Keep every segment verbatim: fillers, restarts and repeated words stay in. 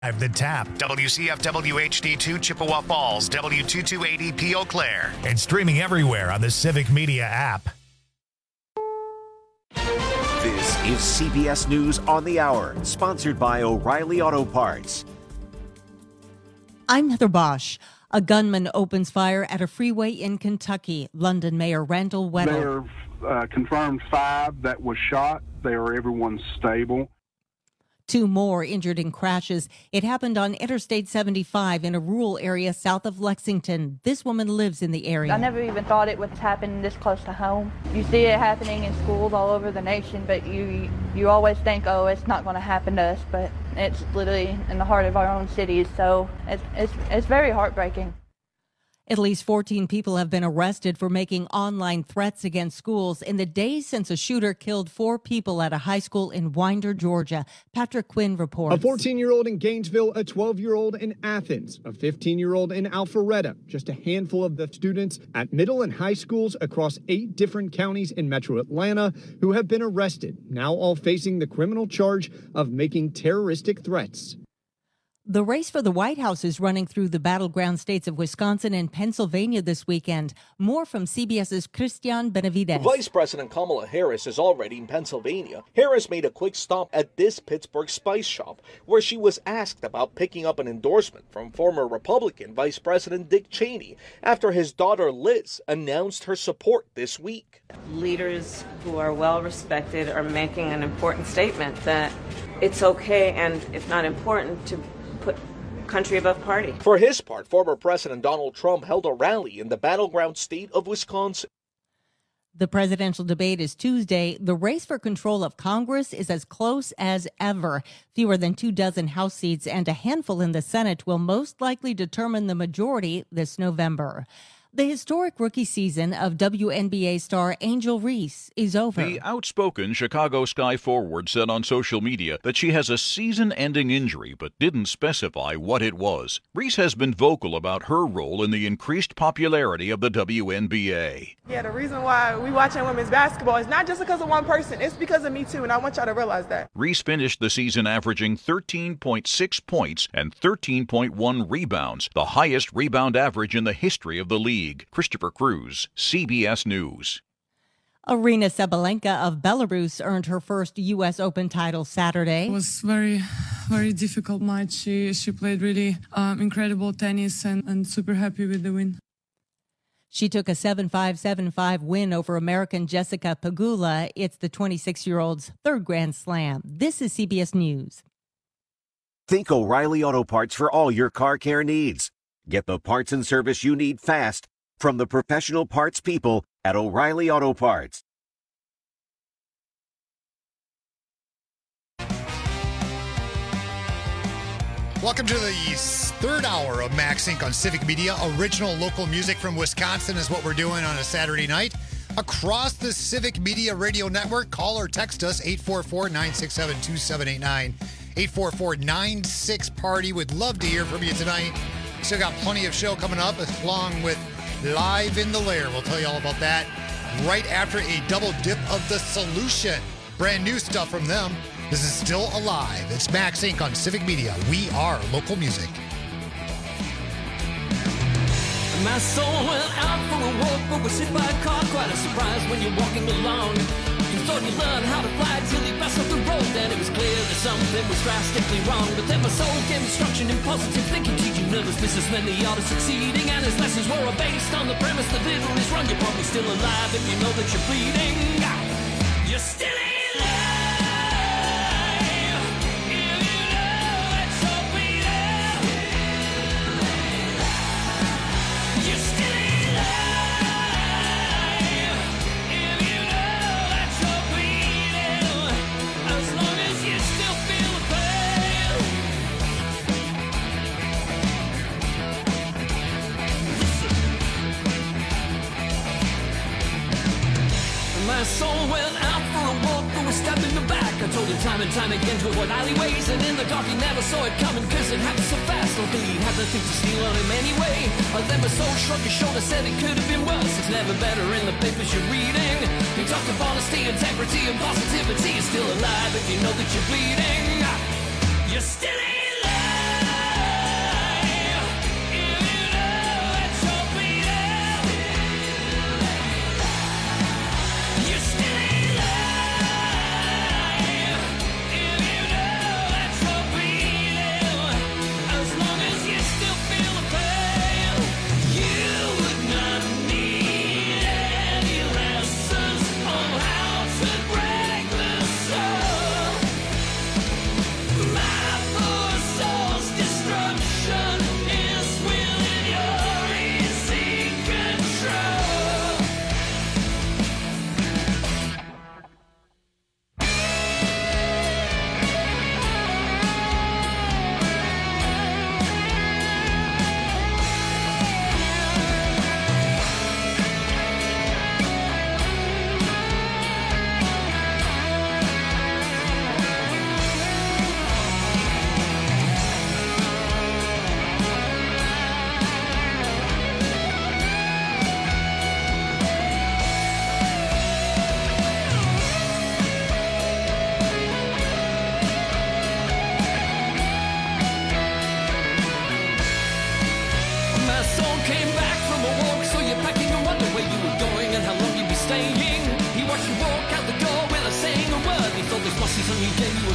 The Tap, W C F W H D two Chippewa Falls, W two two eight E P Eau Claire, and streaming everywhere on the Civic Media app. This is C B S News on the Hour, sponsored by O'Reilly Auto Parts. I'm Heather Bosch. A gunman opens fire at a freeway in Kentucky. London Mayor Randall Weddle. There are uh, confirmed five that was shot. They are everyone stable. Two more injured in crashes. It happened on Interstate seventy-five in a rural area south of Lexington. This woman lives in the area. I never even thought it would happen this close to home. You see it happening in schools all over the nation, but you you always think, oh, it's not going to happen to us, but it's literally in the heart of our own cities, so it's it's it's very heartbreaking. At least fourteen people have been arrested for making online threats against schools in the days since a shooter killed four people at a high school in Winder, Georgia. Patrick Quinn reports. A fourteen-year-old in Gainesville, a twelve-year-old in Athens, a fifteen-year-old in Alpharetta. Just a handful of the students at middle and high schools across eight different counties in metro Atlanta who have been arrested, now all facing the criminal charge of making terroristic threats. The race for the White House is running through the battleground states of Wisconsin and Pennsylvania this weekend. More from CBS's Christian Benavides. Vice President Kamala Harris is already in Pennsylvania. Harris made a quick stop at this Pittsburgh spice shop, where she was asked about picking up an endorsement from former Republican Vice President Dick Cheney after his daughter Liz announced her support this week. Leaders who are well respected are making an important statement that it's okay, and if not important, to put country above party. For his part, former President Donald Trump held a rally in the battleground state of Wisconsin. The presidential debate is Tuesday. The race for control of Congress is as close as ever. Fewer than two dozen House seats and a handful in the Senate will most likely determine the majority this November. The historic rookie season of W N B A star Angel Reese is over. The outspoken Chicago Sky forward said on social media that she has a season-ending injury but didn't specify what it was. Reese has been vocal about her role in the increased popularity of the W N B A. Yeah, the reason why we watching women's basketball is not just because of one person. It's because of me, too, and I want y'all to realize that. Reese finished the season averaging thirteen point six points and thirteen point one rebounds, the highest rebound average in the history of the league. Christopher Cruz, C B S News. Aryna Sabalenka of Belarus earned her first U S Open title Saturday. It was very, very difficult match. She she played really um, incredible tennis and, and super happy with the win. She took a seven five, seven five win over American Jessica Pegula. It's the twenty-six-year-old's third Grand Slam. This is C B S News. Think O'Reilly Auto Parts for all your car care needs. Get the parts and service you need fast from the professional parts people at O'Reilly Auto Parts. Welcome to the third hour of Max Inc on Civic Media. Original local music from Wisconsin is what we're doing on a Saturday night. Across the Civic Media Radio Network, call or text us eight four four, nine six seven, two seven eight nine. eight four four, nine six, party. Would love to hear from you tonight. Still got plenty of show coming up, along with Live in the Lair. We'll tell you all about that right after a double dip of The Solution. Brand new stuff from them. This is Still Alive. It's Max Inc on Civic Media. We are local music. My soul went out for a walk, but was hit by a car. Quite a surprise when you're walking along. You thought you learned how to fly till you passed off the road. Then it was clear that something was drastically wrong. But then my soul gave instruction in positive thinking, teaching nervous businessmen the art of succeeding. And his lessons were all based on the premise that little is wrong. You're probably still alive if you know that you're bleeding. You're still alive. My soul went out for a walk, but was stabbed in the back. I told him time and time again to avoid alleyways, and in the dark he never saw it coming, cause it happened so fast. Luckily he had nothing to steal on him anyway. But then my soul shrugged his shoulder, said it could have been worse. It's never better in the papers you're reading. He talked of honesty, integrity, and positivity. You're still alive if you know that you're bleeding. You're still alive.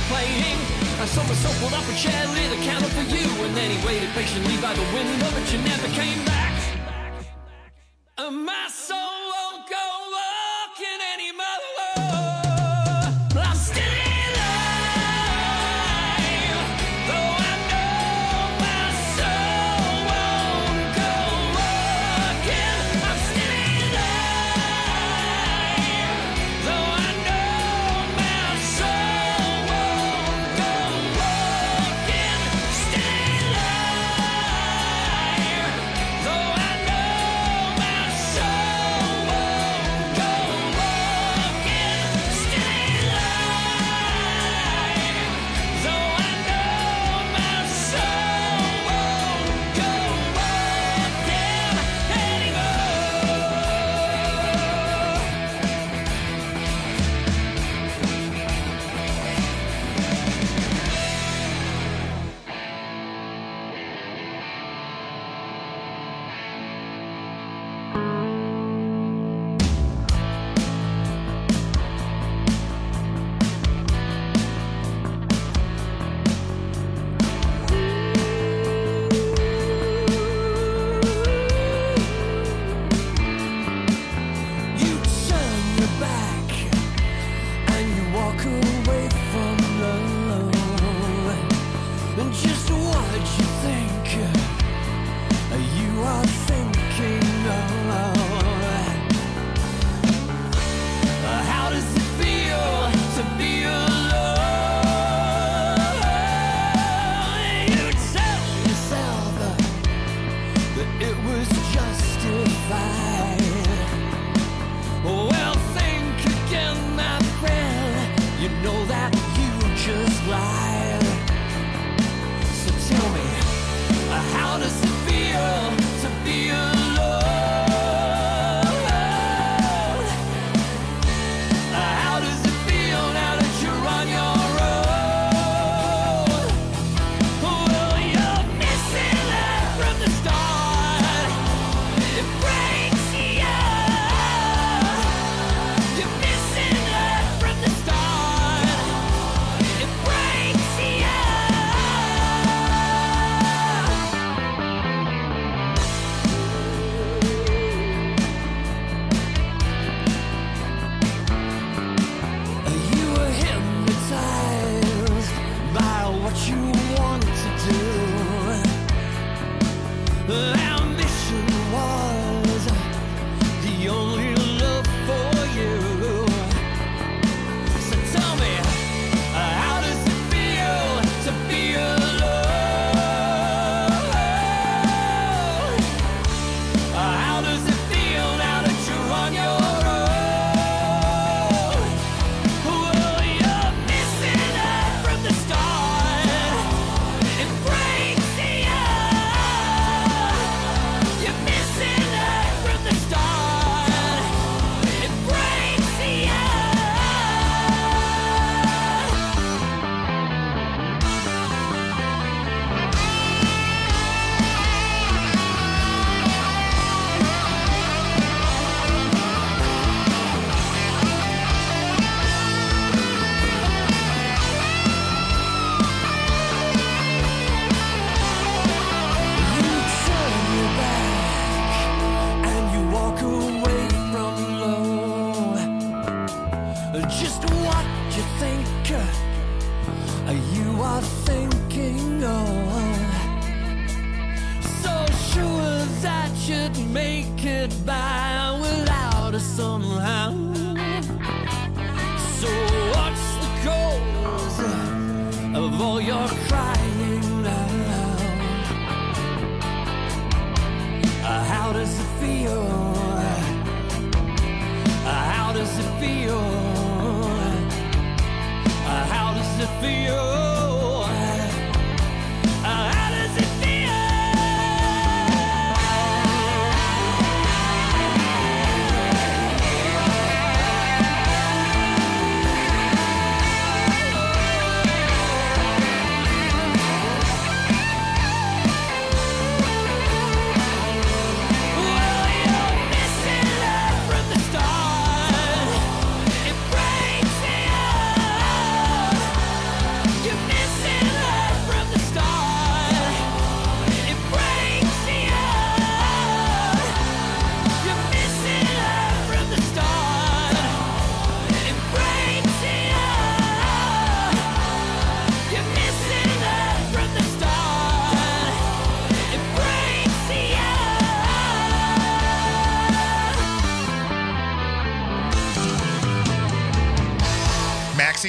playing. I saw myself pulled up a chair, lit a candle for you, and then he waited patiently by the window, but you never came back. And my soul won't go walking anymore. I'm still alive, though I know my soul won't go walking. I'm still alive, though I know my soul won't go walking. Still alive, though I know my soul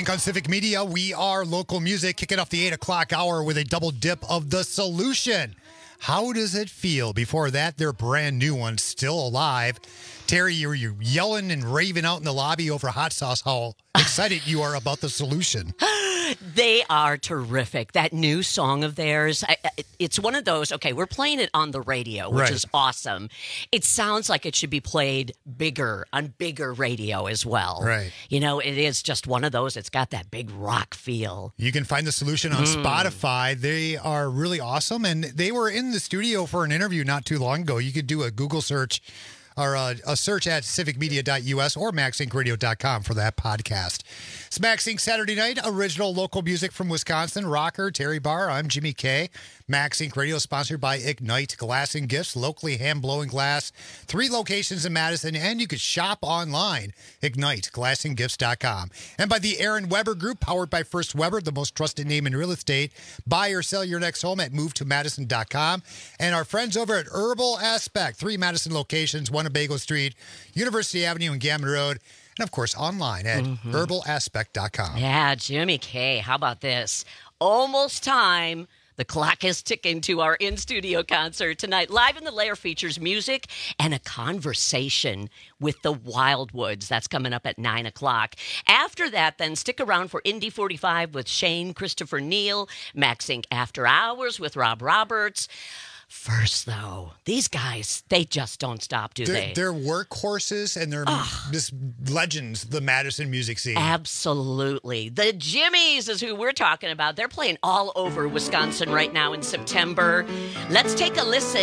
MaxInc on Civic Media. We are local music, kicking off the eight o'clock hour with a double dip of The Solution. How does it feel? Before that, their brand new one, Still Alive. Terry, you were yelling and raving out in the lobby over hot sauce. How excited you are about The Solution. They are terrific. That new song of theirs, I, it's one of those, okay, we're playing it on the radio, which Right. is awesome. It sounds like it should be played bigger, on bigger radio as well. Right. You know, it is just one of those, it's got that big rock feel. You can find The Solution on Mm. Spotify. They are really awesome, and they were in the studio for an interview not too long ago. You could do a Google search or a, a search at civic media dot U S or max inc radio dot com for that podcast. It's MaxInc Saturday night, original local music from Wisconsin. Rocker, Terry Barr, I'm Jimmy K. MaxInc Radio sponsored by Ignite Glass and Gifts, locally hand-blowing glass. Three locations in Madison, and you could shop online, ignite glass and gifts dot com. And by the Aaron Weber Group, powered by First Weber, the most trusted name in real estate. Buy or sell your next home at move to madison dot com. And our friends over at Herbal Aspect, three Madison locations, one on Bagel Street, University Avenue and Gammon Road. And, of course, online at Mhm. herbal aspect dot com. Yeah, Jimmy K, how about this? Almost time. The clock is ticking to our in-studio concert tonight. Live in the Lair features music and a conversation with the Wildwoods. That's coming up at nine o'clock. After that, then, stick around for Indy forty-five with Shane Christopher Neal, MaxInc After Hours with Rob Roberts. First, though, these guys, they just don't stop, do They're, they? they're workhorses and they're just legends, the Madison music scene. Absolutely. The Jimmies is who we're talking about. They're playing all over Wisconsin right now in September. Let's take a listen,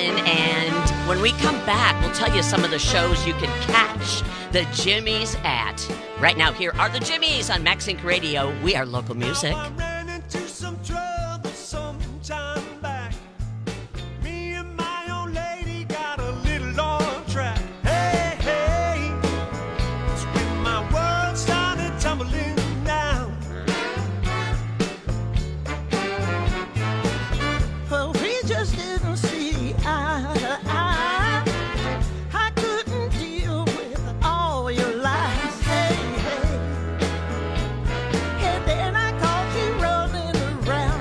and when we come back, we'll tell you some of the shows you can catch the Jimmies at. Right now, here are the Jimmies on MaxInc Radio. We are local music. Ran into some trouble sometime back. Me and my old lady got a little on track. Hey, hey, it's when my world started tumbling down. Well, we just didn't see eye to eye. I couldn't deal with all your lies. Hey, hey. And then I caught you running around.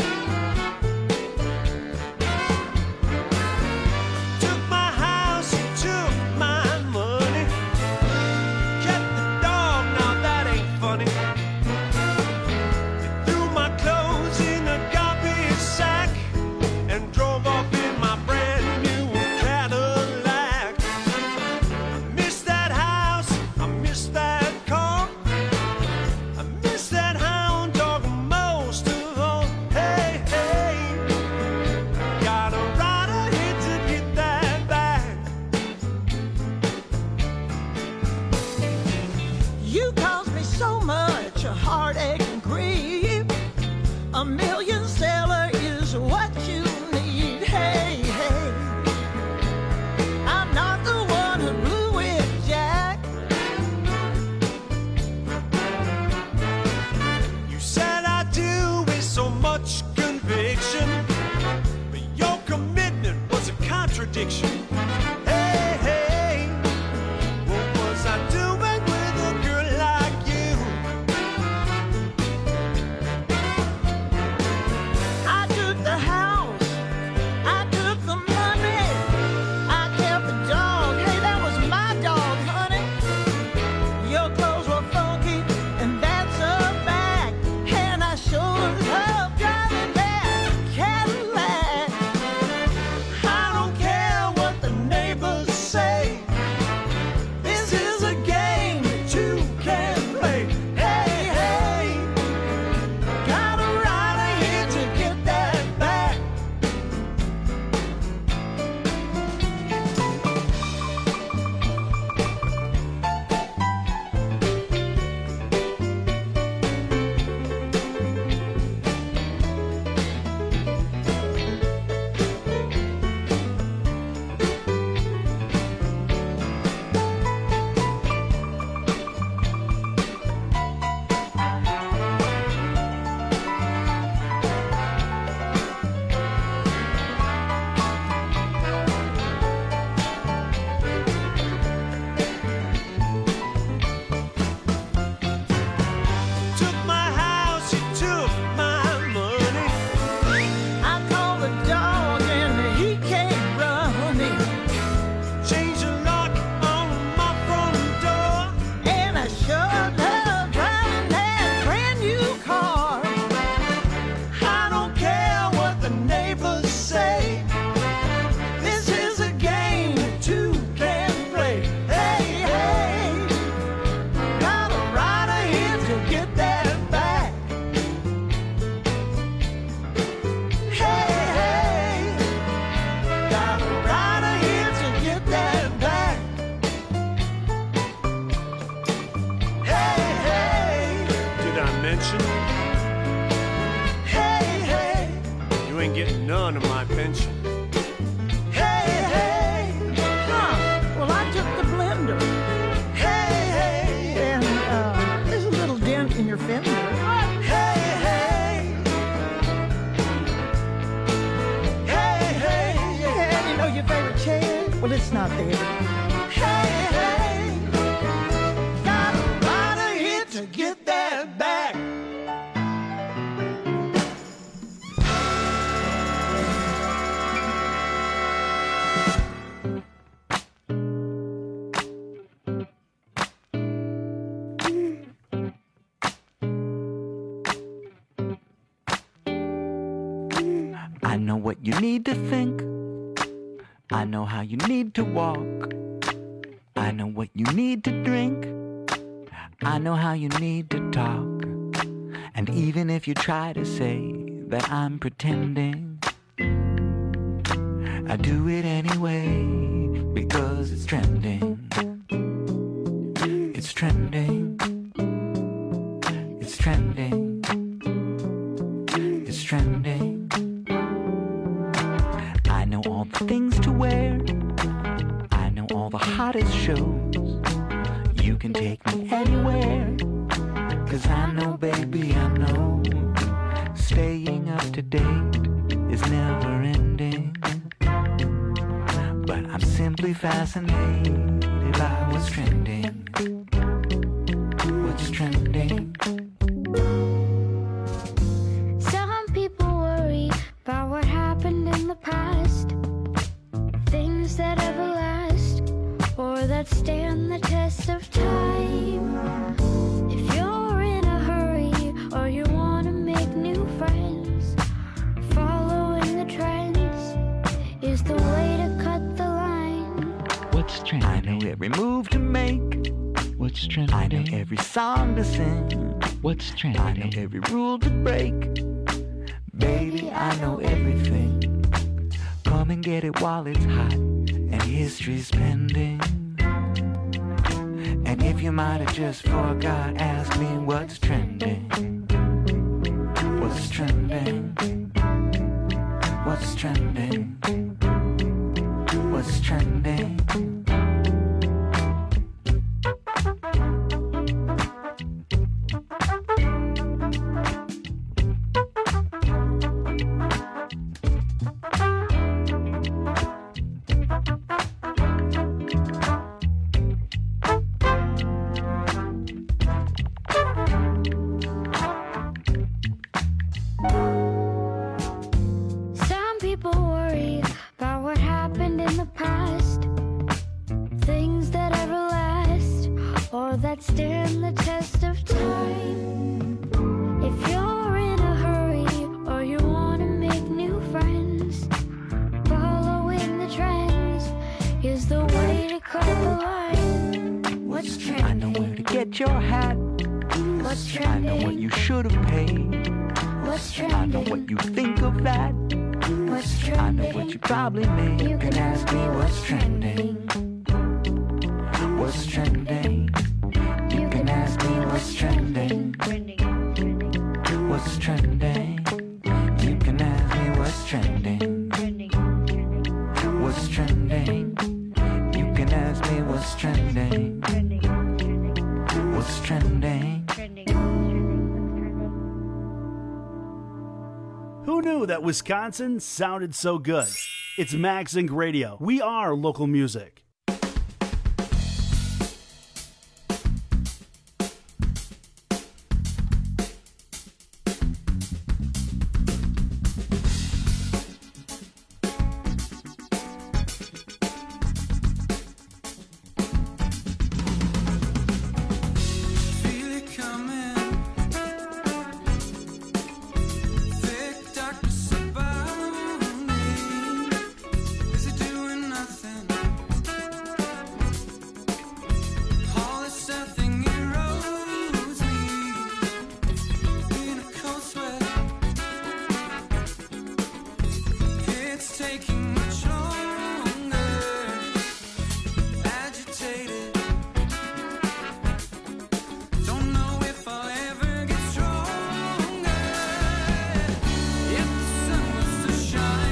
Took my house and took my money. Kept the dog, now that ain't funny. You threw my clothes in a garbage sack and drove off in my brand new Cadillac. I miss that house, I miss that car, I miss that hound dog most of all. Hey, hey, got a ride ahead to get that back. You caused me so much heartache and grief. A million sailor is what you need. Hey, hey. I'm not the one who blew it, Jack. You said I do with so much conviction, but your commitment was a contradiction. Hey, hey, what was I doing with a girl like you? I took the house, I took the money, I kept the dog. Hey, that was my dog, honey. Your clothes were funky, and that's a fact. And I sure love driving that Cadillac. I don't care what the none of my pension. Hey, hey, huh? Well, I took the blender. Hey, hey, and uh, there's a little dent in your fender. Hey, hey, hey, hey, yeah. And you know your favorite chair? Well, it's not there. Hey, hey, got a lot of hit to get that back. I know what you need to think. I know how you need to walk. I know what you need to drink. I know how you need to talk. And even if you try to say that I'm pretending, I do it anyway because it's trending. It's trending. It's trending. It's trending. I know all the things to wear. I know all the hottest shows. You can take me anywhere. Cause I know, baby, I know. Staying up to date is never ending. But I'm simply fascinated by what's trending. What's trending? Some people worry about what happened in the past. Things that ever last or that stand the test of time. If you're in a hurry or you want to make new friends, following the trends is the way to cut the line. What's trending? I know every move to make. What's trending? I know every song to sing. What's trending? I know every rule to break. Baby, I know everything. Come and get it while it's hot and history's pending. And if you might have just forgot, ask me what's trending. What's trending? What's trending? What's trending? Some people worry about what happened in the past. Things that ever last or that stand the test of time. If you're in a hurry or you want to make new friends, following the trends is the way to cut the line. What's trending? I know where to get your hat. What's I know what trending? you should have paid. What's I know trending? what you think of that. What's I know what trending? you probably made. You can ask me what's trending. What's trending? You can ask me what's trending. What's trending? You can ask me what's trending. What's trending? You can ask me what's trending. What's trending? Who knew that Wisconsin sounded so good? It's Max Inc Radio. We are local music. Feel it coming. Thick darkness about me. Is it doing nothing? All this nothing erodes me in a cold sweat. It's taking much longer. Agitated. Don't know if I'll ever get stronger. If the sun was to shine.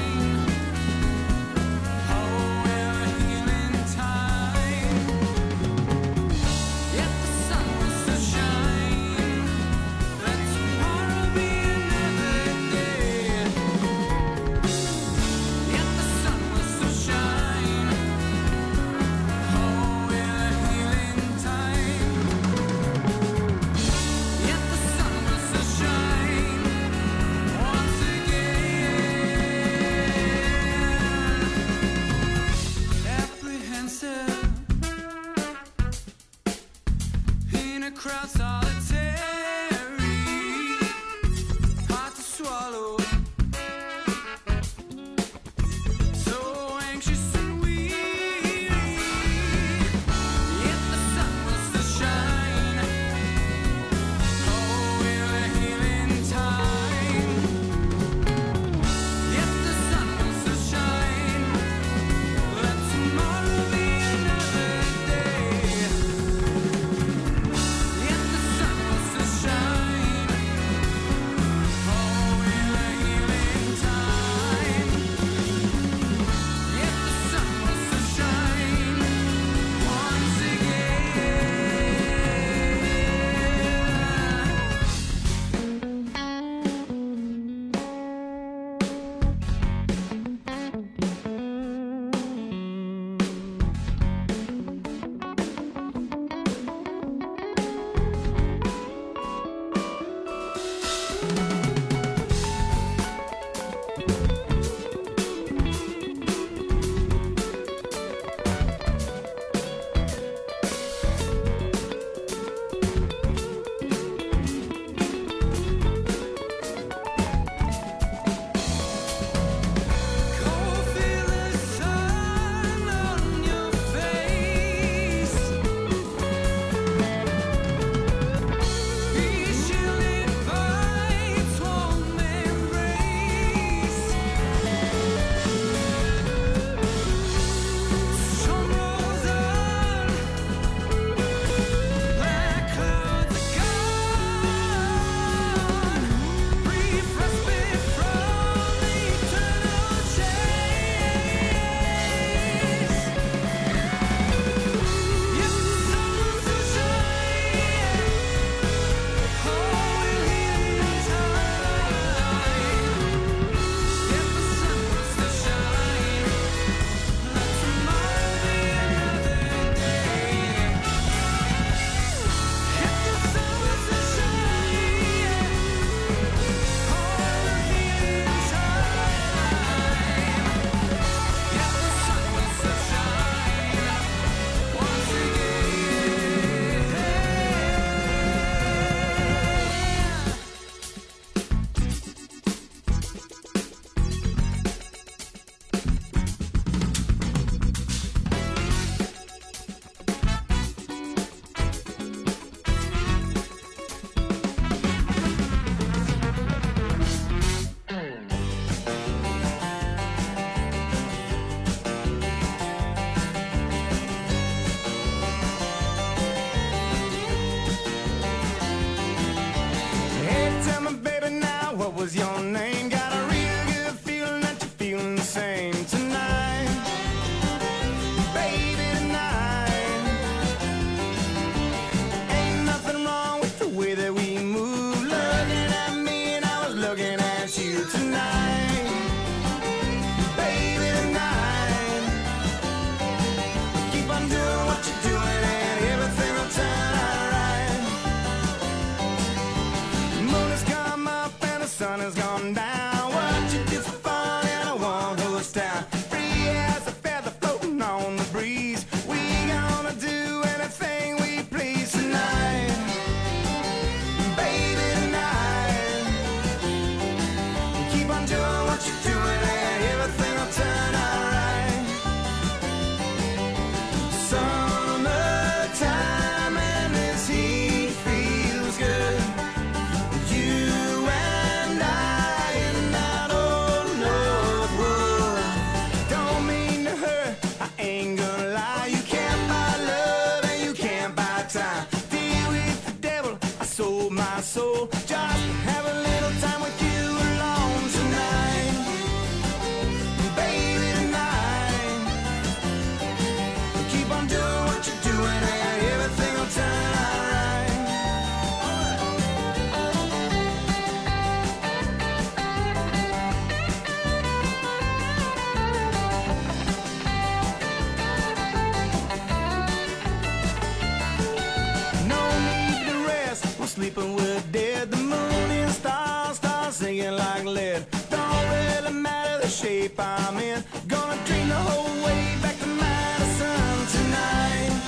shape I'm in. Gonna dream the whole way back to Madison tonight.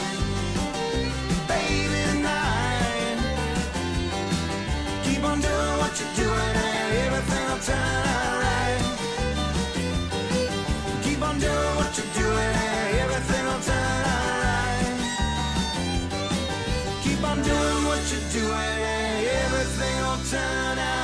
Baby, tonight. Keep on doing what you're doing and everything will turn out right. Keep on doing what you're doing and everything will turn out right. Keep on doing what you're doing and everything will turn out right.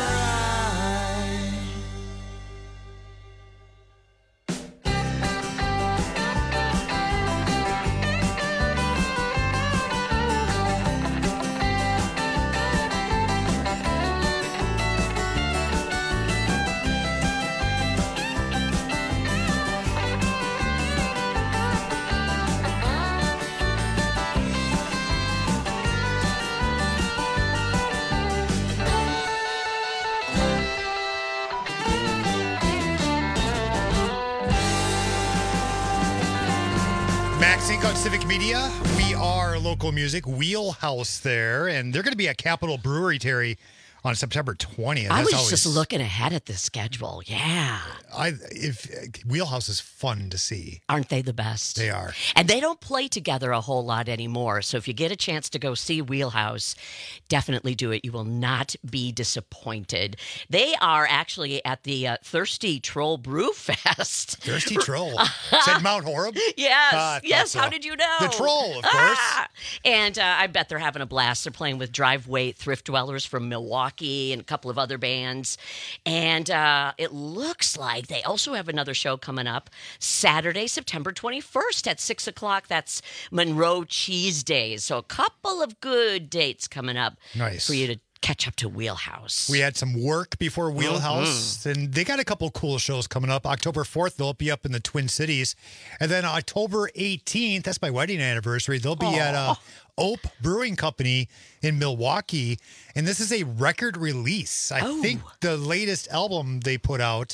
MaxInc on Civic Media. We are local music, Wheelhouse there, and they're going to be at Capitol Brewery, Terry, on September twentieth. I That's was always, just looking ahead at the schedule. Yeah. I if Wheelhouse is fun to see. Aren't they the best? They are. And they don't play together a whole lot anymore. So if you get a chance to go see Wheelhouse, definitely do it. You will not be disappointed. They are actually at the uh, Thirsty Troll Brew Fest. Thirsty Troll. Said Mount Horeb? Yes. Uh, yes. so. How did you know? The Troll, of course. Ah! And uh, I bet they're having a blast. They're playing with Driveway Thrift Dwellers from Milwaukee and a couple of other bands. And uh, it looks like they also have another show coming up Saturday, September twenty-first at six o'clock. That's Monroe Cheese Days. So a couple of good dates coming up Nice. for you to catch up to Wheelhouse. We had some work before Wheelhouse, Mm-hmm. and they got a couple cool shows coming up. October fourth, they'll be up in the Twin Cities. And then October eighteenth, that's my wedding anniversary, they'll be at uh, Ope Brewing Company in Milwaukee. And this is a record release. I Oh. think the latest album they put out,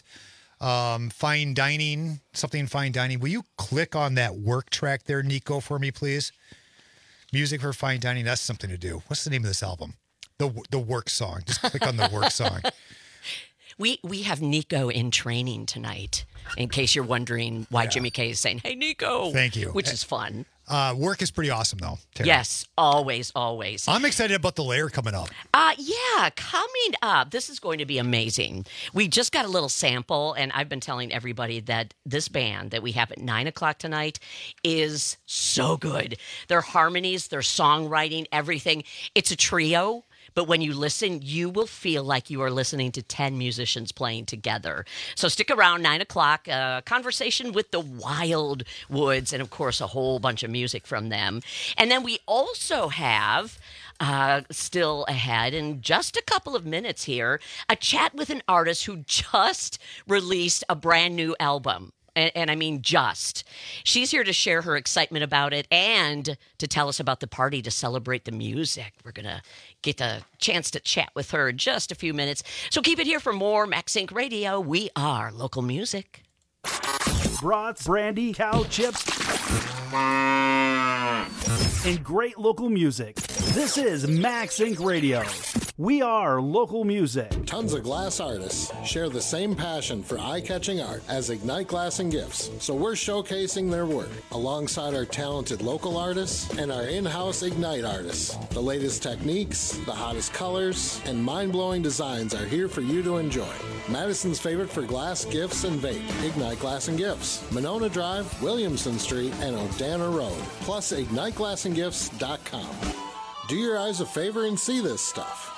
um, Fine Dining, something Fine Dining. Will you click on that work track there, Nico, for me, please? Music for Fine Dining, that's something to do. What's the name of this album? The the work song. Just click on the work song. We we have Nico in training tonight, in case you're wondering why Yeah. Jimmy K is saying, "Hey, Nico." Thank you. Which is fun. Uh, work is pretty awesome, though. Terry. Yes, always, always. I'm excited about the layer coming up. Uh, yeah, coming up, this is going to be amazing. We just got a little sample, and I've been telling everybody that this band that we have at nine o'clock tonight is so good. Their harmonies, their songwriting, everything. It's a trio. But when you listen, you will feel like you are listening to ten musicians playing together. So stick around, nine o'clock, uh, conversation with the Wild Woods, and of course, a whole bunch of music from them. And then we also have, uh, still ahead, in just a couple of minutes here, a chat with an artist who just released a brand new album. And, and I mean just. She's here to share her excitement about it and to tell us about the party to celebrate the music. We're going to get a chance to chat with her in just a few minutes. So keep it here for more MaxInc Radio. We are local music. Brats, brandy, cow chips, and great local music. This is MaxInc Radio. We are local music. Tons of glass artists share the same passion for eye-catching art as Ignite Glass and Gifts, so we're showcasing their work alongside our talented local artists and our in-house Ignite artists. The latest techniques, the hottest colors, and mind-blowing designs are here for you to enjoy. Madison's favorite for glass, gifts, and vape, Ignite Glass and Gifts. Monona Drive, Williamson Street, and Odana Road, plus ignite glass and gifts dot com. Do your eyes a favor and see this stuff.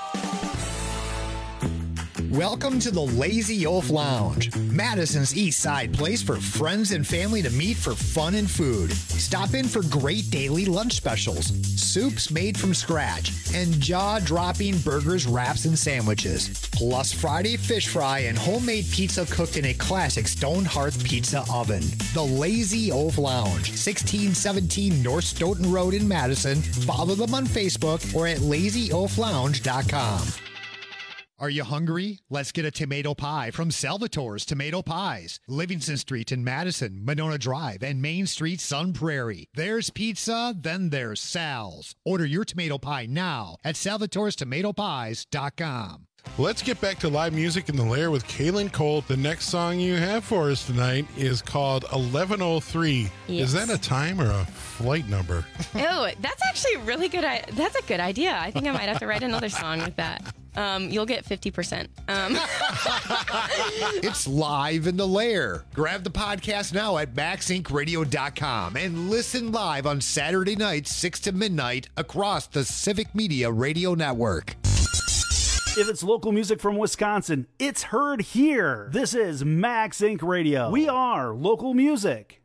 Welcome to the Lazy Oaf Lounge, Madison's East Side place for friends and family to meet for fun and food. Stop in for great daily lunch specials, soups made from scratch, and jaw-dropping burgers, wraps, and sandwiches. Plus Friday fish fry and homemade pizza cooked in a classic stone hearth pizza oven. The Lazy Oaf Lounge, sixteen seventeen North Stoughton Road in Madison. Follow them on Facebook or at lazy oaf lounge dot com. Are you hungry? Let's get a tomato pie from Salvatore's Tomato Pies. Livingston Street in Madison, Monona Drive, and Main Street, Sun Prairie. There's pizza, then there's Sal's. Order your tomato pie now at salvatores tomato pies dot com. Let's get back to live music in the Lair with Kaylin Cole. The next song you have for us tonight is called eleven oh three. Yes. Is that a time or a flight number? Ew, that's actually a really good. I- that's a good idea. I think I might have to write another song with that. Um, you'll get fifty percent. Um. It's live in the Lair. Grab the podcast now at max inc radio dot com and listen live on Saturday nights, six to midnight, across the Civic Media Radio Network. If it's local music from Wisconsin, it's heard here. This is Max Inc Radio. We are local music.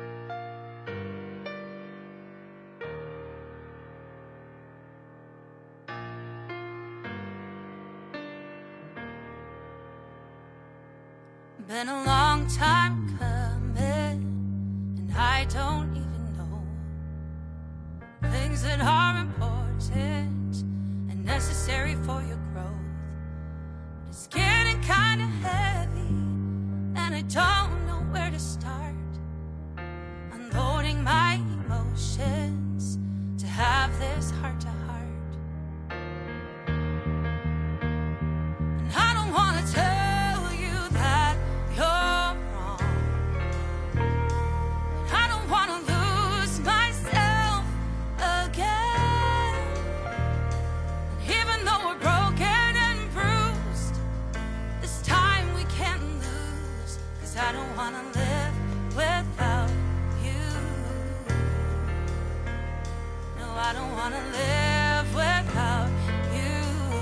Been a long time coming, and I don't even know things that are important and necessary for your growth. But it's getting kind of heavy, and I don't know where to start. Unloading my emotions to have this heart to heart. And I don't want to tell you that you're wrong. I don't want to lose myself again. And even though we're broken and bruised, this time we can't lose. 'Cause I don't want to live without you. No, I don't want to live without you.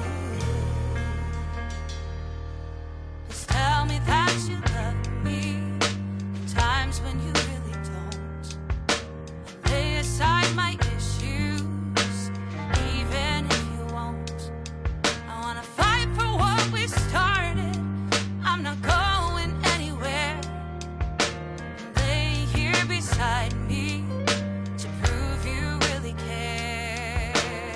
Just tell me that you love me in times when you really don't. I'll lay aside my issues, even if you won't. I want to fight for what we started. I'm not going anywhere. Lay here beside me to prove you really care.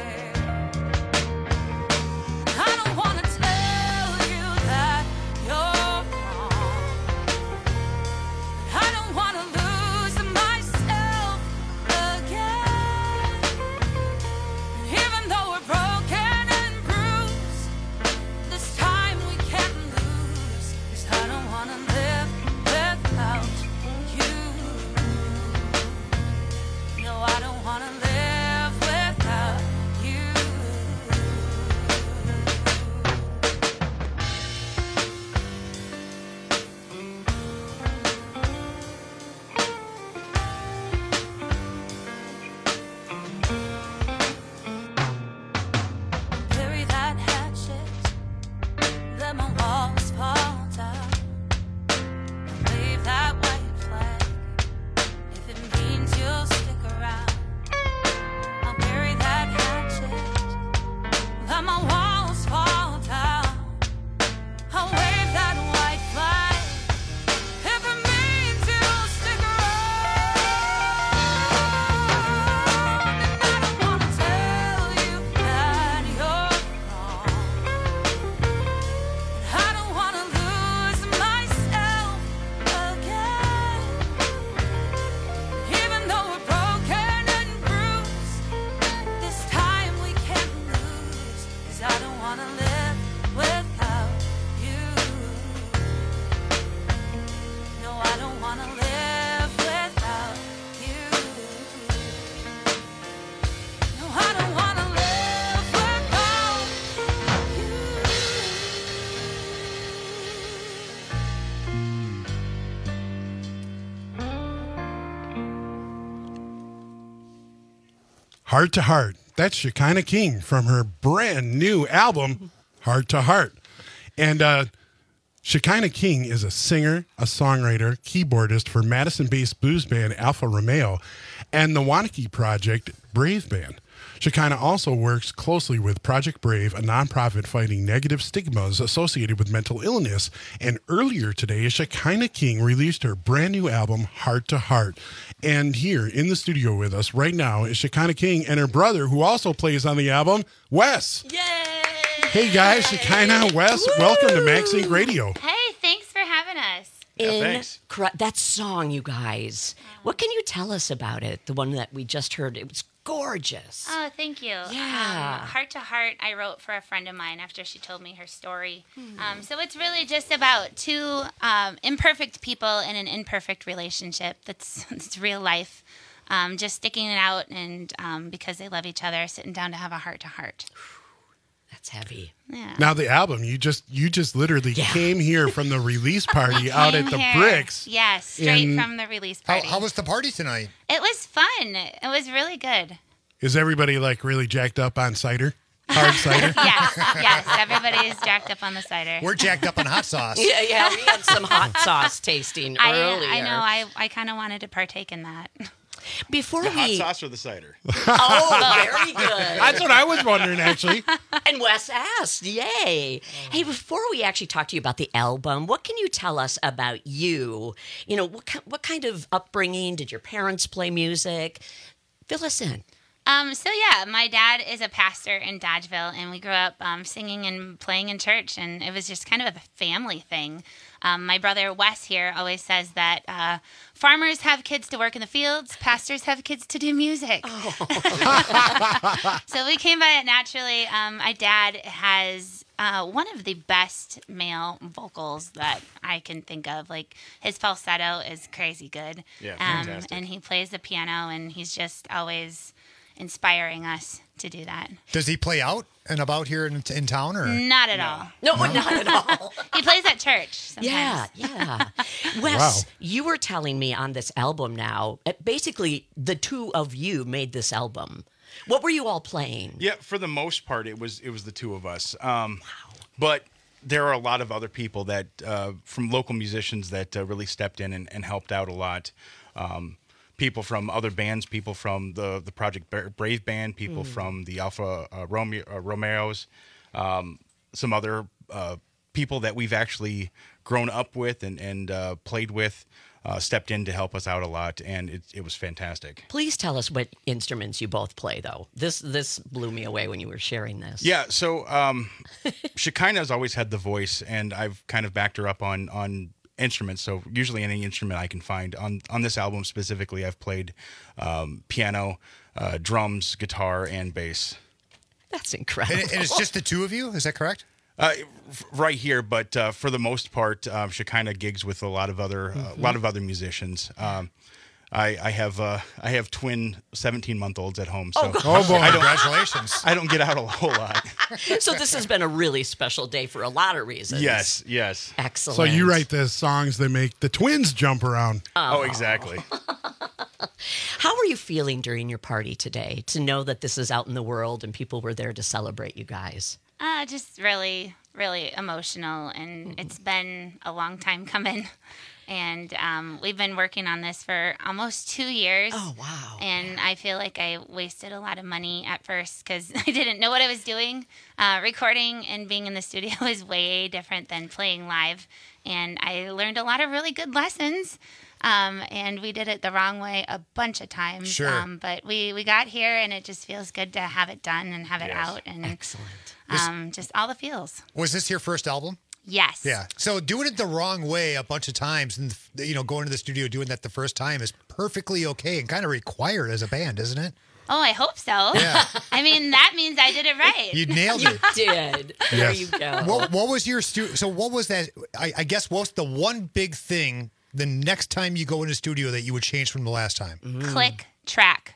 I don't want to tell you that you're wrong. I don't want to lose myself again. Even though we're broken and bruised, this time we can't lose. 'Cause I don't want to live without you. No, I don't want to live without you. Bury that hatchet, let my walls fall down. Wave that white flag if it means you'll stick around. I'll bury that hatchet, let my walls fall down. I'll wave that white flag if it means you'll stick around. And I don't want to tell you that you're wrong. I don't want to lose myself again. Even though we're broken and bruised, this time we can't lose. 'Cause I don't want to live without you. No, I don't want to live without you. No, I don't want to live without you. Heart to Heart. That's Shekinah King from her brand new album, Heart to Heart. And uh, Shekinah King is a singer, a songwriter, keyboardist for Madison-based blues band Alfa Romeo and the Wanakee Project Brave Band. Shekinah also works closely with Project Brave, a nonprofit fighting negative stigmas associated with mental illness. And earlier today, Shekinah King released her brand new album, Heart to Heart. And here in the studio with us right now is Shekinah King and her brother, who also plays on the album, Wes. Yay! Hey guys, Shekinah, Wes, welcome to MaxInc Radio. Hey, thanks for having us. Incre- that song, you guys. What can you tell us about it? The one that we just heard. It was gorgeous. Oh, thank you. Yeah. Um, Heart to Heart, I wrote for a friend of mine after she told me her story. Um, so it's really just about two um, imperfect people in an imperfect relationship. That's, that's real life. Um, just sticking it out and um, because they love each other, sitting down to have a heart to heart. That's heavy. Yeah. Now the album, you just you just literally Yeah. came here from the release party out at Came the here. Bricks. Yes, straight And from the release How, party. how was the party tonight? It was fun. It was really good. Is everybody like really jacked up on cider? Hard cider? Yes, yes. Everybody's jacked up on the cider. We're jacked up on hot sauce. Yeah, yeah, we had some hot sauce tasting I, earlier. I know. I, I kind of wanted to partake in that. Before The we... hot sauce or the cider? Oh, very good. That's what I was wondering, actually. And Wes asked, yay. Hey, before we actually talk to you about the album, what can you tell us about you? You know, what, ki- what kind of upbringing? Did your parents play music? Fill us in. Um, so yeah, my dad is a pastor in Dodgeville, and we grew up um, singing and playing in church, and it was just kind of a family thing. Um, my brother Wes here always says that uh, farmers have kids to work in the fields, pastors have kids to do music. So we came by it naturally. Um, my dad has uh, one of the best male vocals that I can think of. Like, his falsetto is crazy good. Yeah, um, fantastic. and he plays the piano, and he's just always inspiring us to do that. Does he play out and about here in, in town, or Not at all. No, not at all. He plays at church sometimes. Yeah, yeah. Wes, Wow. you were telling me on this album now, uh, basically the two of you made this album. What were you all playing? Yeah, for the most part, it was it was the two of us. Um, wow. But there are a lot of other people that, uh, from local musicians that uh, really stepped in and, and helped out a lot. Um, people from other bands, people from the, the Project Bra- Brave Band, people Mm. from the Alpha uh, Romeo, uh, Romeos, um, some other uh, people that we've actually grown up with and, and uh, played with. Uh, stepped in to help us out a lot, and it, it was fantastic. Please tell us what instruments you both play, though. This this blew me away when you were sharing this. Yeah, so um, Shekinah has always had the voice, and I've kind of backed her up on on instruments. So usually any instrument I can find. On on this album specifically, I've played um, piano, uh, drums, guitar, and bass. That's incredible. and, and it's just the two of you? Is that correct? Uh, f- right here, but uh, for the most part, um, Shekinah gigs with a lot of other uh, a lot of other musicians. Um, I, I have uh, I have twin seventeen month olds at home, so Oh, Oh, boy. I don't, Congratulations. I don't get out a whole lot. So this has been a really special day for a lot of reasons. Yes, yes. Excellent. So you write the songs that make the twins jump around. Oh, exactly. How are you feeling during your party today to know that this is out in the world and people were there to celebrate you guys? Uh, just really, really emotional, and Mm-hmm. it's been a long time coming. And um, we've been working on this for almost two years. Oh, wow. And I feel like I wasted a lot of money at first because I didn't know what I was doing. Uh, recording and being in the studio is way different than playing live. And I learned a lot of really good lessons. Um, and we did it the wrong way a bunch of times. Sure. Um, but we, we got here, and it just feels good to have it done and have it Yes. out. And Excellent. um, just all the feels. Was this your first album? Yes. Yeah. So doing it the wrong way a bunch of times and, you know, going to the studio doing that the first time is perfectly okay and kind of required as a band, isn't it? Oh, I hope so. Yeah. I mean, that means I did it right. You nailed You it. did. There you go. What, what was your stu- so what was that? I, I guess what's the one big thing the next time you go in the studio that you would change from the last time? Click track.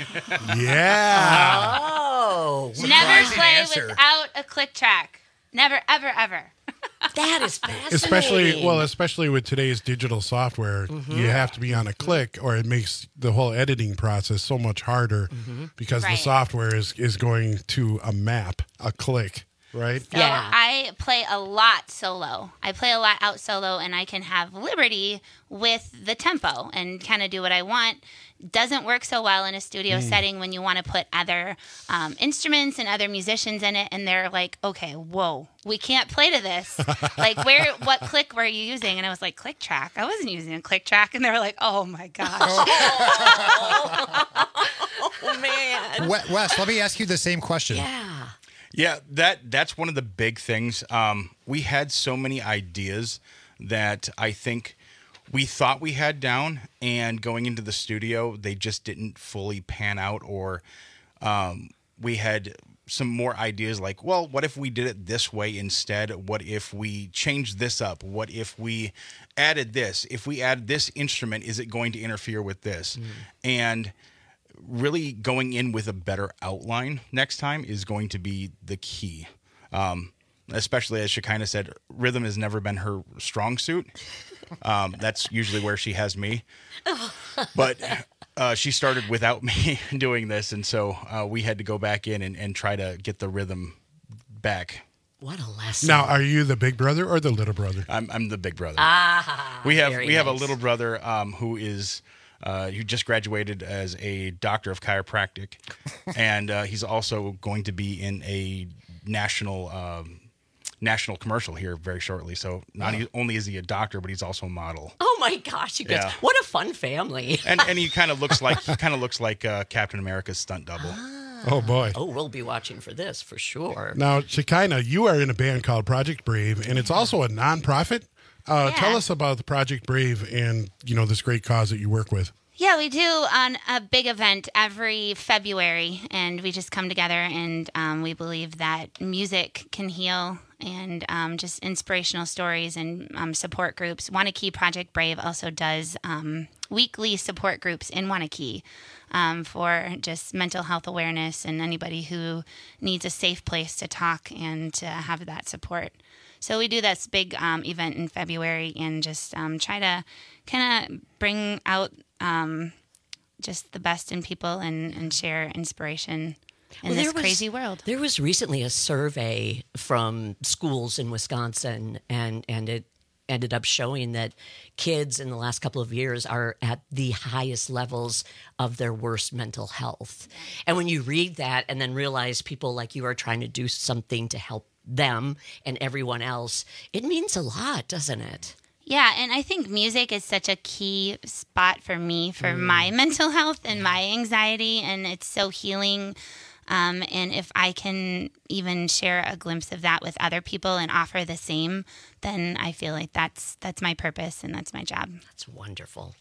Yeah. Oh. Never Surprising play answer. without a click track. Never, ever, ever. That is fascinating. Especially, well, especially with today's digital software, Mm-hmm. you have to be on a click, or it makes the whole editing process so much harder Mm-hmm. because the Right. software is is going to a map, a click, right? So I play a lot solo. I play a lot out solo, and I can have liberty with the tempo and kind of do what I want. Doesn't work so well in a studio Mm. setting when you want to put other um, instruments and other musicians in it, and they're like, "Okay, whoa, we can't play to this." Like, where, what click were you using? And I was like, "Click track." I wasn't using a click track, and they were like, "Oh my gosh." Oh man. We- Wes, let me ask you the same question. Yeah. Yeah, that that's one of the big things. Um, we had so many ideas that I think we thought we had down, and going into the studio, they just didn't fully pan out. Or um, we had some more ideas like, well, what if we did it this way instead? What if we changed this up? What if we added this? If we add this instrument, is it going to interfere with this? Mm. And really going in with a better outline next time is going to be the key. Um, especially as Shekinah said, rhythm has never been her strong suit. Um, that's usually where she has me. But uh, she started without me doing this, and so uh, we had to go back in and, and try to get the rhythm back. What a lesson. Now, are you the big brother or the little brother? I'm, I'm the big brother. Ah, we have very we have a nice. little brother um, who is uh, who just graduated as a doctor of chiropractic, and uh, he's also going to be in a national um, national commercial here very shortly. So not Oh. e- only is he a doctor, but he's also a model. Oh my gosh, you guys! Yeah. What a fun family. And and he kind of looks like he kind of looks like uh, Captain America's stunt double. Oh, boy. Oh, we'll be watching for this for sure. Now, Shekinah, you are in a band called Project Brave, and it's also a nonprofit. Uh, Tell us about the Project Brave and, you know, this great cause that you work with. Yeah, we do on a big event every February, and we just come together, and um, we believe that music can heal, and um, just inspirational stories and um, support groups. Wanakee Project Brave also does um, weekly support groups in Wanakee um, for just mental health awareness and anybody who needs a safe place to talk and to have that support. So we do this big um, event in February and just um, try to kind of bring out um, just the best in people and, and share inspiration in Well, this there was- crazy world. There was recently a survey from schools in Wisconsin, and, and it ended up showing that kids in the last couple of years are at the highest levels of their worst mental health. And when you read that and then realize people like you are trying to do something to help them and everyone else, it means a lot, doesn't it? Yeah, and I think music is such a key spot for me for my mental health and my anxiety, and it's so healing. Um, and if I can even share a glimpse of that with other people and offer the same, then I feel like that's that's my purpose and that's my job. That's wonderful.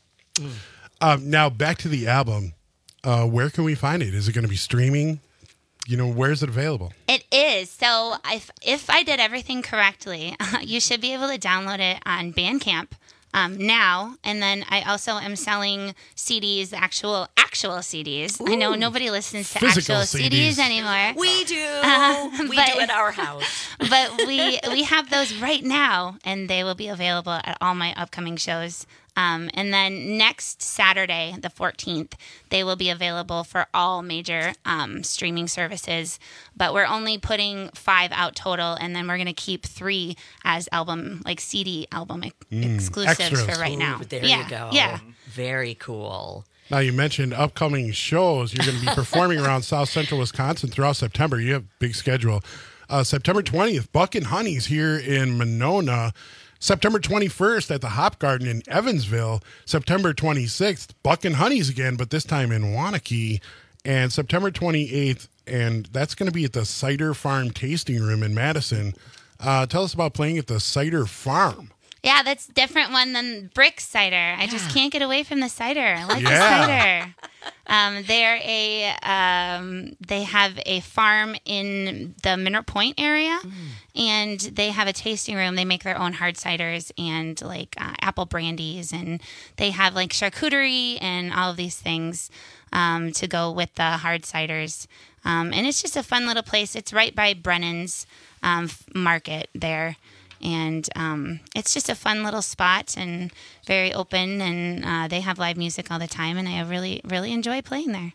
Um, now, back to the album. Uh, where can we find it? Is it going to be streaming? You know, where is it available? It is. So if if I did everything correctly, you should be able to download it on Bandcamp um, now. And then I also am selling C Ds, actual actual C Ds. I know nobody listens to Physical actual C C Ds. Ds anymore. We do. Uh, we but- do at our house. but we we have those right now, and they will be available at all my upcoming shows. Um, and then next Saturday, the fourteenth, they will be available for all major um, streaming services. But we're only putting five out total, and then we're going to keep three as album, like C D album ex- Mm, exclusives extras. for right now. Ooh, there yeah, you go. Yeah. Very cool. Now, you mentioned upcoming shows. You're going to be performing around South Central Wisconsin throughout September. You have a big schedule. Uh, September twentieth, Buck and Honey's here in Monona. September twenty-first at the Hop Garden in Evansville. September twenty-sixth, Buck and Honey's again, but this time in Wanakee. And September twenty-eighth, and that's going to be at the Cider Farm Tasting Room in Madison. Uh, tell us about playing at the Cider Farm. Yeah, that's a different one than Brick Cider. I just can't get away from the cider. I like Yeah. the cider. Um, they're a um, they have a farm in the Minot Point area, and they have a tasting room. They make their own hard ciders and like uh, apple brandies, and they have like charcuterie and all of these things um, to go with the hard ciders. Um, and it's just a fun little place. It's right by Brennan's um, f- Market there. And um, it's just a fun little spot and very open, and uh, they have live music all the time, and I really, really enjoy playing there.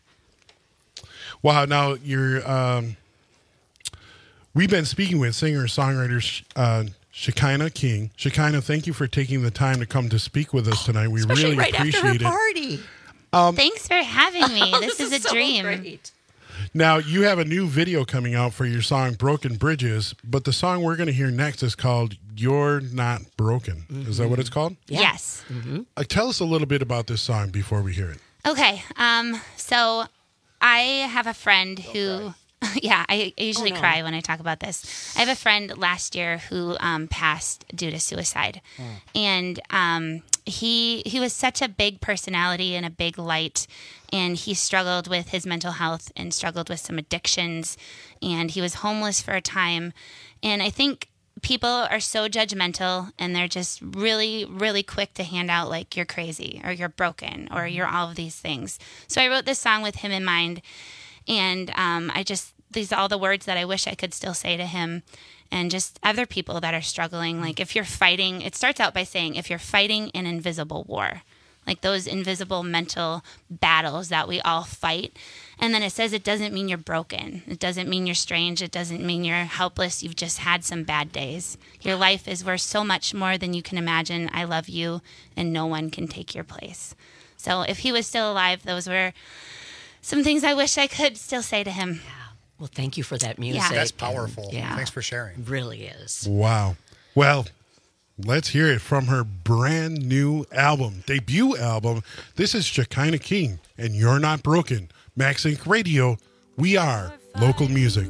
Wow. Now, you're, um, we've been speaking with singer-songwriter uh, Shekinah King. Shekinah, thank you for taking the time to come to speak with us tonight. We Especially really right appreciate after it. her party. Um, Thanks for having me. Oh, this, this is a is so dream. great. Now, you have a new video coming out for your song Broken Bridges, but the song we're going to hear next is called You're Not Broken. Is that what it's called? Yes. Uh, tell us a little bit about this song before we hear it. Okay. Um, so I have a friend who Yeah, I, I usually Oh, no. cry when I talk about this. I have a friend last year who um, passed due to suicide, and um, he he was such a big personality and a big light, and he struggled with his mental health and struggled with some addictions, and he was homeless for a time, and I think people are so judgmental and they're just really, really quick to hand out like you're crazy or you're broken or you're all of these things. So I wrote this song with him in mind, and um, I just these are all the words that I wish I could still say to him, and just other people that are struggling. Like if you're fighting, it starts out by saying, if you're fighting an invisible war, like those invisible mental battles that we all fight. And then it says it doesn't mean you're broken. It doesn't mean you're strange. It doesn't mean you're helpless. You've just had some bad days. Your life is worth so much more than you can imagine. I love you, and no one can take your place. So if he was still alive, those were some things I wish I could still say to him. Well, thank you for that music. Yeah. That's powerful. Yeah. Thanks for sharing. It really is. Wow. Well, let's hear it from her brand new album, debut album. This is Shekinah King, and You're Not Broken. Max Inc Radio, we are local music.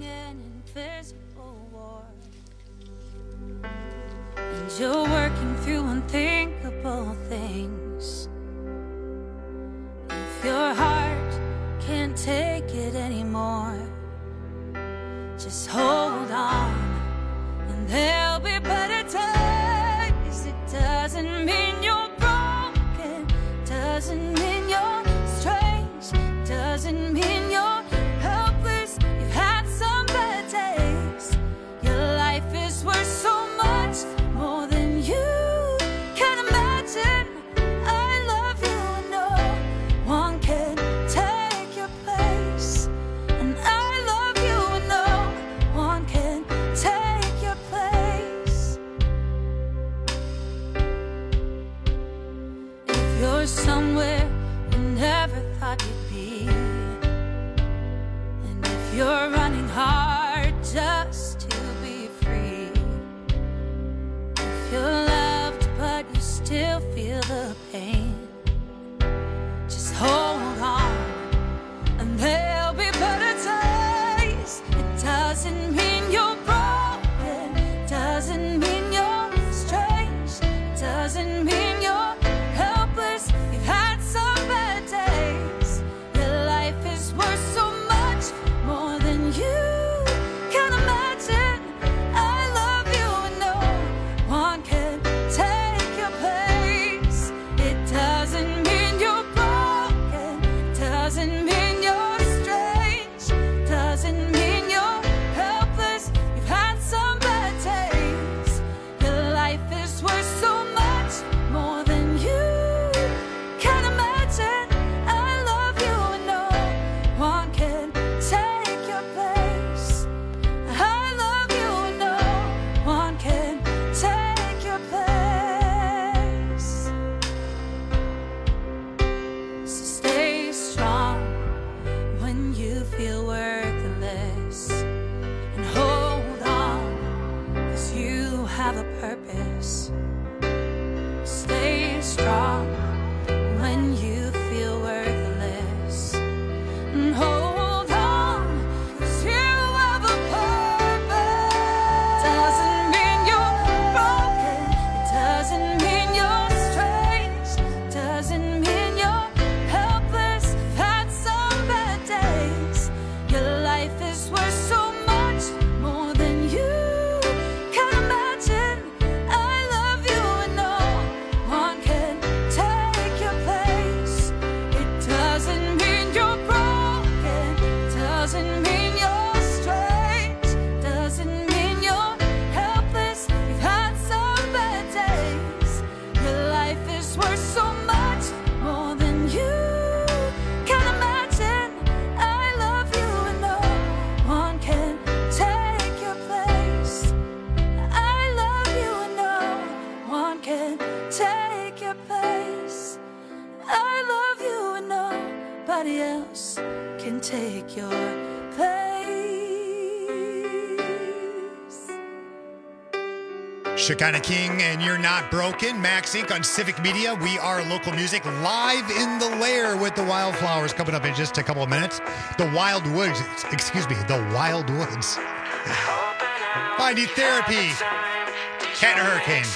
And you're working through unthinkable things. If your heart can't take it anymore, just hold on, and there'll be better times. It doesn't mean you're broken, doesn't mean you're strange, doesn't mean you're helpless. You've had some bad days. Your life is worth so much more than you can imagine. I love you and no one can take your place. And I love you and no one can take your place. If you're somewhere you never thought you'd be, and if you're running hard just to be free, if you're loved but you still feel the pain, just hold on, and there'll be better days. It doesn't mean you're broken, doesn't mean you're strange, doesn't mean you're helpless. You've had some bad days. Your life is worth so much more than you can imagine. I love you and no one can take your place. It doesn't mean you're broken, doesn't mean you're strange, doesn't mean you're helpless. You've had some bad days. Your life is worth so much more than you can imagine. I love you and no one can take your place. I love you and no one can take your place. So stay strong when you feel worthless, and hold on, 'cause you have a purpose. Stay strong when you feel worthless, and hold on, 'cause you have a purpose. Doesn't mean you're broken, it doesn't mean you're strange, doesn't mean you're helpless. You've had some bad days. Your life is worth so much more than you can imagine. I love you and no one can take your place. It doesn't mean you're broken, doesn't mean you're strange, doesn't mean you're helpless. You've had some bad days. Your life is worth so much more than you can imagine. I love you and no one can take your place. I love you and no one can take your place. I love you and nobody else can take your place. Shekinah King and You're Not Broken. Max Inc on Civic Media. We are local music live in the lair with the Wildflowers coming up in just a couple of minutes. The Wild Woods, excuse me, the Wild Woods. I need therapy. Cat and Hurricane.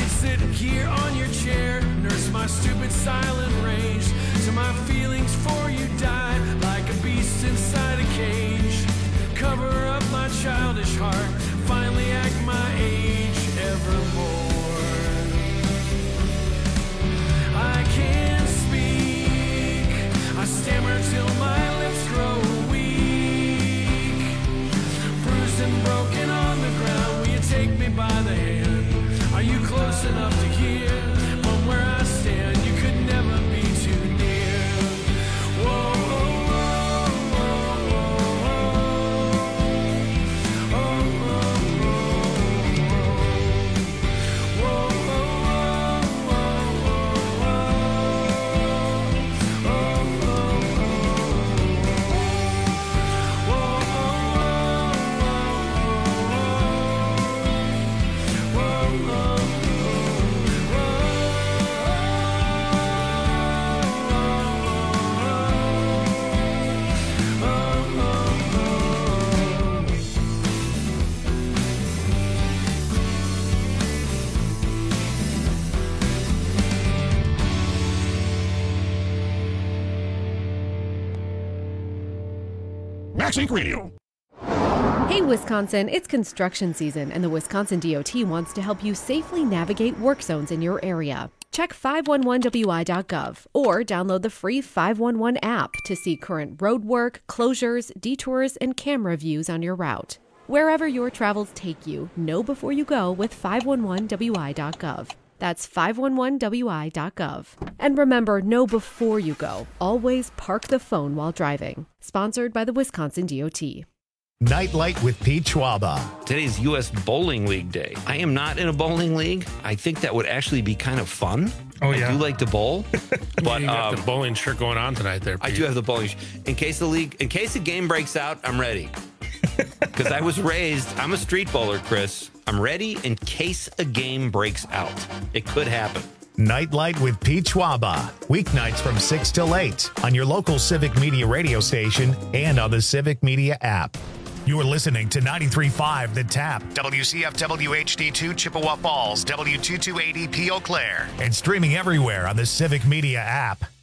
Here on your chair, nurse my stupid silent rage to my feelings for you. by the hand. Are you close enough to hear from where I stand? You could never be too near. Whoa, whoa, whoa, whoa, whoa, whoa, Max Inc Radio. Hey, Wisconsin, it's construction season, and the Wisconsin D O T wants to help you safely navigate work zones in your area. Check five one one W I dot gov or download the free five one one app to see current road work, closures, detours, and camera views on your route. Wherever your travels take you, know before you go with five one one W I dot gov. That's five one one W I dot gov. And remember, know before you go. Always park the phone while driving. Sponsored by the Wisconsin D O T. Nightlight with Pete Schwaba. Today's U S Bowling League Day. I am not in a bowling league. I think that would actually be kind of fun. Oh, yeah. I do like to bowl. But you got um, the bowling shirt going on tonight there, Pete. I do have the bowling shirt. In case the league, in case the game breaks out, I'm ready. Because I was raised, I'm a street bowler, Chris. I'm ready in case a game breaks out. It could happen. Nightlight with Pete Schwaba. Weeknights from six till eight on your local Civic Media radio station and on the Civic Media app. You're listening to ninety-three point five The Tap, W C F W H D two Chippewa Falls, W two two eighty P Eau Claire, and streaming everywhere on the Civic Media app.